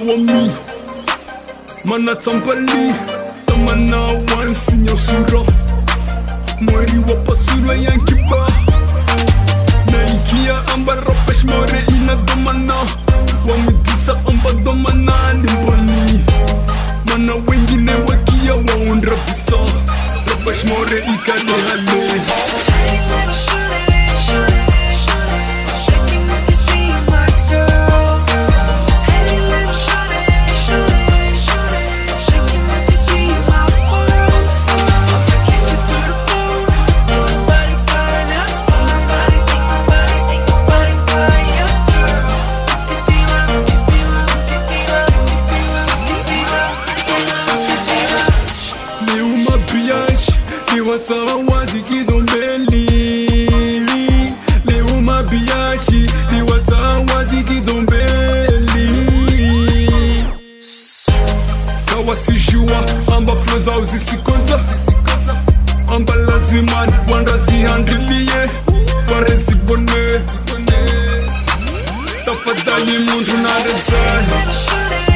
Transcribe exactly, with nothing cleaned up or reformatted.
wami mana tampali tamana wansi nyosura mweri wa pasura yankiba naikia amba ropesh more ina domana wamidisa amba domana nimbani mana wengine wakia waundra bisa ropesh more ikane hale Watawadi kidombeli leo mabiachi ni watawadi kidombeli kawasijua amba flow zao zisikonta amba lazima wangazihandilie parezibone tafadhali mundu na rezani